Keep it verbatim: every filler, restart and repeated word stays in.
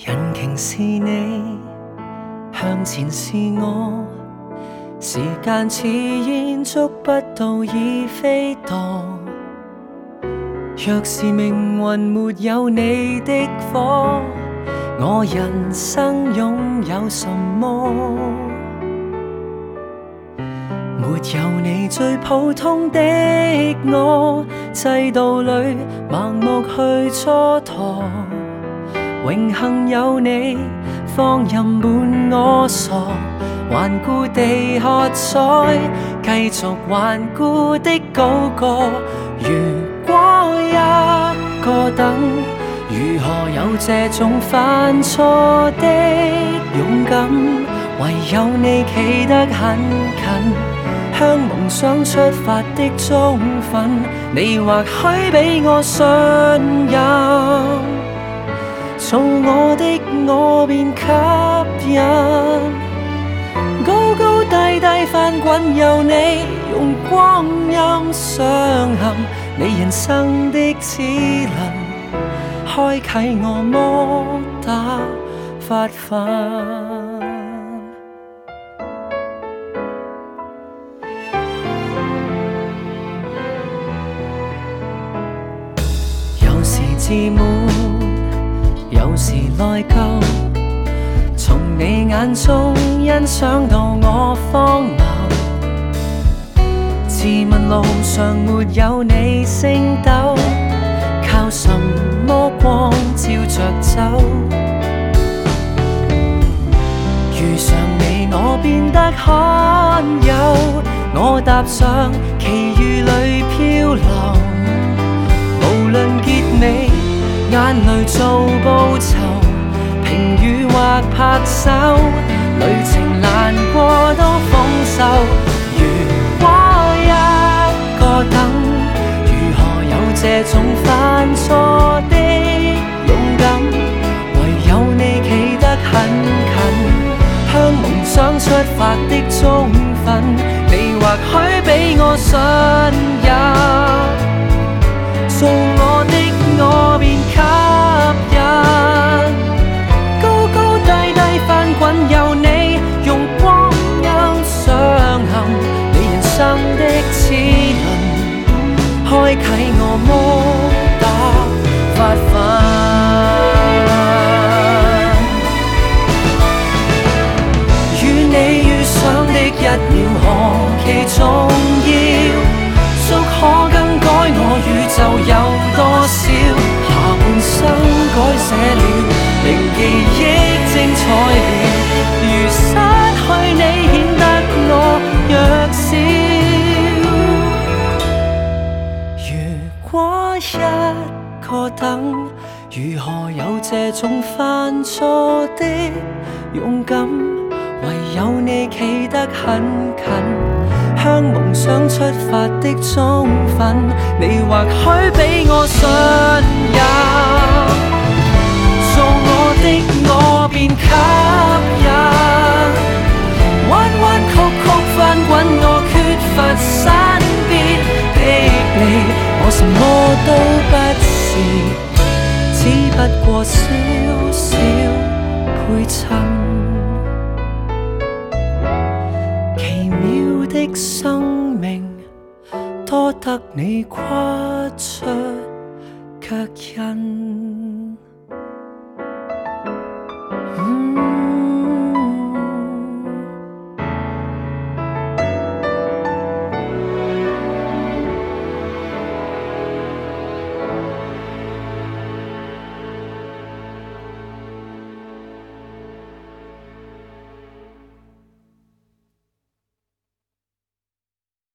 引擎是你，向前是我，時間似煙捉不到已飛墮。若是命運沒有你的火，我人生擁有什麼？沒有你最普通的我，制度裏盲目去蹉跎。榮幸有你，放任伴我傻，頑固地喝彩，繼續頑固的高歌。如果一個等，如何有這種犯錯的勇敢？唯有你企得很近，向夢想出發的忠憤，你或許比我信任。做我的我便吸引，高高低低翻滾由你，用光陰鑲嵌你人生的齒輪，開啟我摩打發奮。有時自滿，有時內疚，從你眼中欣賞到我荒謬。自問路上沒有你星斗，靠什麼光照着走？遇上你我變得罕有，我踏上奇遇裏漂流，無論結尾眼淚做報酬，評語或拍手，旅程難過都豐收。如果一個等，如何有這種犯錯的勇敢？唯有你企得很近，向夢想出發的忠憤，你或許比我信任。做我的我便吸引，高高低低翻滾由你，用光陰鑲嵌你人生的齒輪，開啟我摩打發奮。與你遇上的一秒何其重要，足可更改我宇宙有多少，下半生改寫了，令記憶精彩了。如失去你顯得我弱小，如果一個等，如何有這種犯錯的勇敢？唯有你企得很近，向夢想出發的忠憤，你或許比我信任。做我的我便吸引，彎彎曲曲翻滾我缺乏身邊的你，我什麼都不是，只不過小小配襯。的生命多得你跨出腳印。